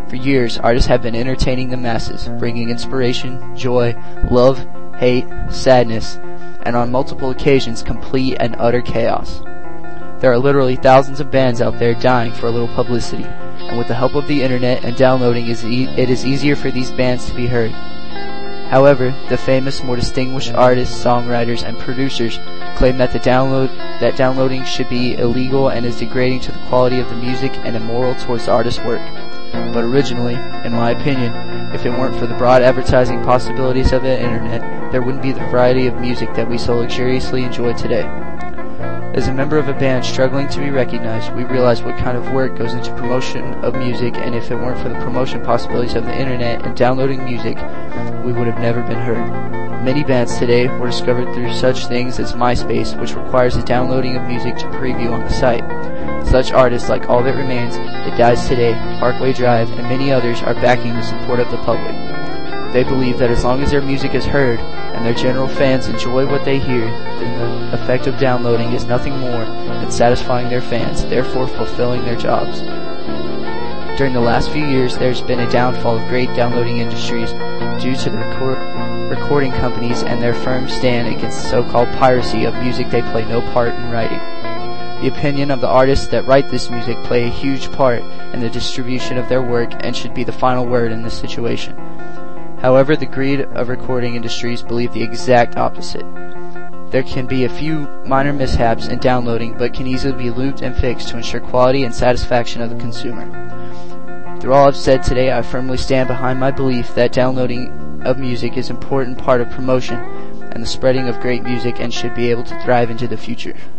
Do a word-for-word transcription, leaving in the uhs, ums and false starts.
For years, artists have been entertaining the masses, bringing inspiration, joy, love, hate, sadness, and on multiple occasions, complete and utter chaos. There are literally thousands of bands out there dying for a little publicity, and with the help of the internet and downloading, it is easier for these bands to be heard. However, the famous, more distinguished artists, songwriters, and producers claim that the download that downloading should be illegal and is degrading to the quality of the music and immoral towards the artist's work. But originally, in my opinion, if it weren't for the broad advertising possibilities of the internet, there wouldn't be the variety of music that we so luxuriously enjoy today. As a member of a band struggling to be recognized, we realize what kind of work goes into promotion of music, and if it weren't for the promotion possibilities of the internet and downloading music, we would have never been heard. Many bands today were discovered through such things as MySpace, which requires the downloading of music to preview on the site. Such artists like All That Remains, It Dies Today, Parkway Drive, and many others are backing the support of the public. They believe that as long as their music is heard and their general fans enjoy what they hear, then the effect of downloading is nothing more than satisfying their fans, therefore fulfilling their jobs. During the last few years, there's been a downfall of great downloading industries due to the record- recording companies and their firm stand against so-called piracy of music they play no part in writing. The opinion of the artists that write this music play a huge part in the distribution of their work and should be the final word in this situation. However, the greed of recording industries believe the exact opposite. There can be a few minor mishaps in downloading, but can easily be looped and fixed to ensure quality and satisfaction of the consumer. Through all I've said today, I firmly stand behind my belief that downloading of music is an important part of promotion and the spreading of great music and should be able to thrive into the future.